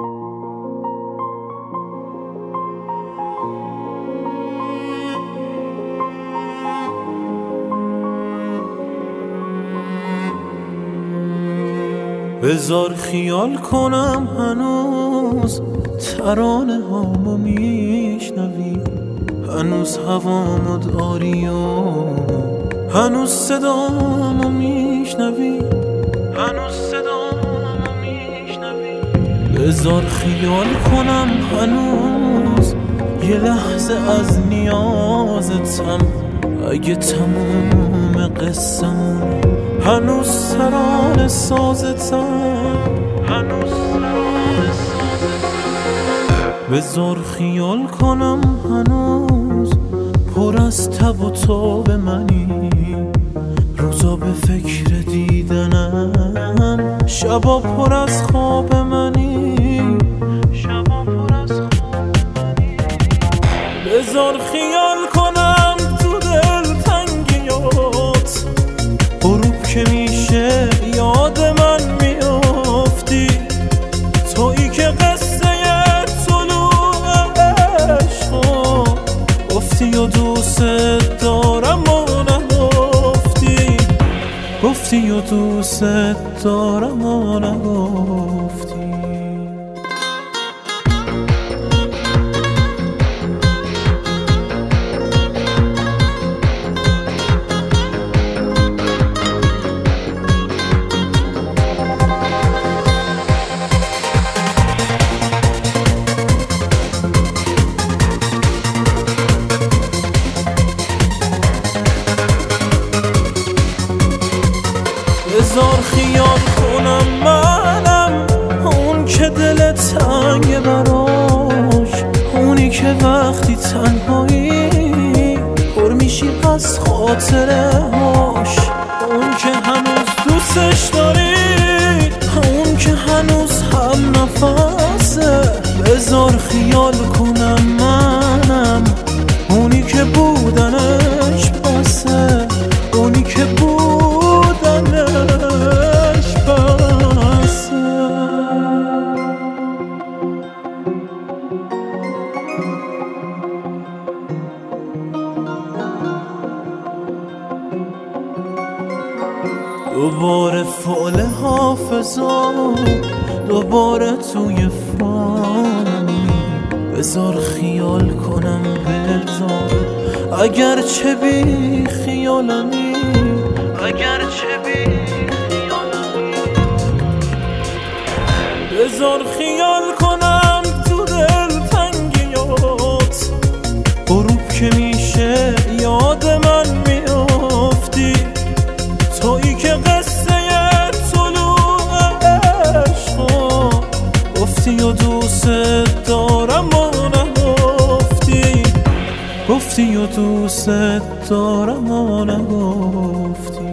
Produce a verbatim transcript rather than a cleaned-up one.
بذار خیال کنم هنوز ترانه هامو میشنوی، هنوز هوامو داری و هنوز صدامو میشنوی، هنوز صدامو میشنوی. بذار خیال کنم هنوز یه لحظه از نیازتم، اگه تموم قصه‌مون هنوز ترانه سازتم، هنوز ترانه سازتم. بذار خیال کنم هنوز پر از تب و تاب منی، روزا به فکر دیدنم، شبا پر از خواب منی، شبا پر از خواب منی. بذار خیال کنم تو دل تنگیات، غروب که میشه یاد من میافتی، تویی که قصه طلوع عشقا گفتی و دوست دارم و نگفتی، گفتی و دوست دارم و نگفتی. بذار خیال کنم منم اون که دل تنگ براش، اونی که وقتی تنهایی پر میشی از خاطره هاش، اون که هنوز دوستش داری، اون که هنوز هم نفسه. بذار خیال کنم منم اونی که بودنش بسه، اونی که بودنش بسه. دوباره فعل حافظا، دوباره توی فانی. بذار خیال کنم بذار اگر چه بی خیالمی، اگر چه بی خیالمی. بذار خیال کنم تو دل تنگیات، غروب که میشه یاد من میافتی، تویی که قصه طلوع عشقا گفتی و دوست دارم و نگفتی، گفتی و دوست دارم و نگفتی.